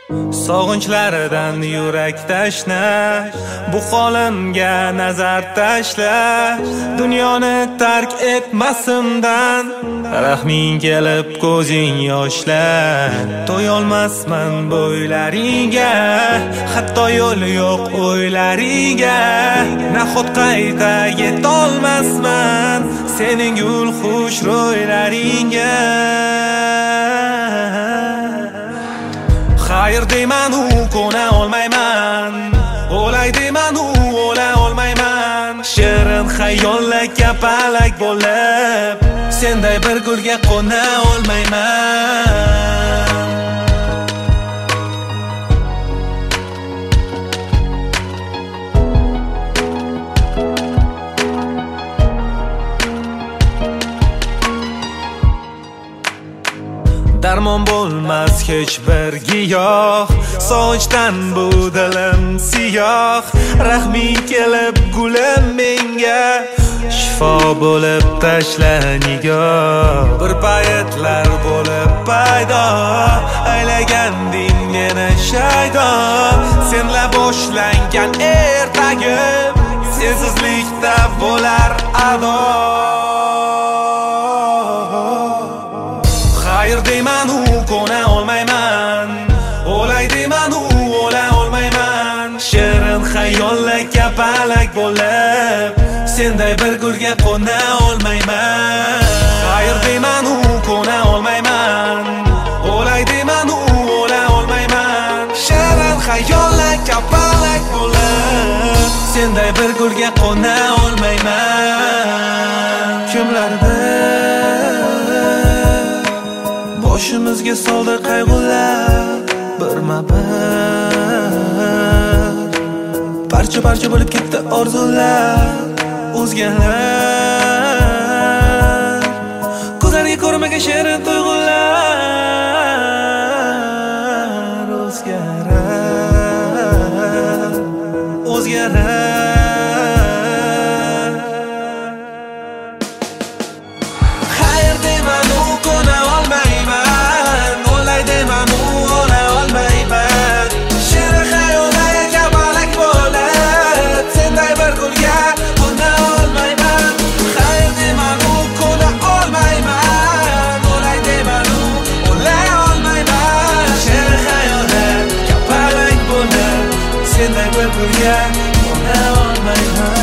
Sog'inchlardan yurak tashna, bu holimga nazar tashla. Dunyoni tark etmasimdan, rahming kelib ko'zing yoshlar. To'yolmasman bo'ylaringga, hatto yo'l yo'q o'ylariga. Nahot qayta yetolmasman sening gul xush ro'ylaringga. Xayr deyman u ko'na olmayman, o'lay deyman u o'la olmayman. Shirin xayollar kapalak bo'lib, senday bir gulga qo'na olmayman. Darmon bo'lmas hech bir giyoh, sog'inchdan bu dilim siyoh. Rahming kelib gulim menga, shifo bo'lib tashla nigoh. Bir paytlar bo'lib paydo, aylaganding meni shaydo. Senla boshlangan ertagim, sensizlikda bo'lar ado. Xayr deyman u ko'na olmayman, o'lay deyman u o'la olmayman. Shirin xayollar kapalak bo'lib, senday bir gulga qo'na olmayman. Xayr deyman u ko'na olmayman, o'lay deyman u o'la olmayman. Shirin xayollar kapalak bo'lib, senday bir gulga qo'na olmayman. Boshimizga soldi qayg'ular birma-bir, parcha-parcha bo'lib ketdi orzular. O'zgalar ko'zlariga ko'rmagan shirin tuyg'ular. O'zgarar Xayr deyman u ko'na olmayman, o'lay deyman u o'la olmayman. Shirin xayollar kapalak bo'lib, senday bir gulga qo'na olmayman. Xayr deyman u ko'na olmayman, o'lay deyman u o'la olmayman. Shirin xayollar kapalak bo'lib, senday bir gulga qo'na olmayman.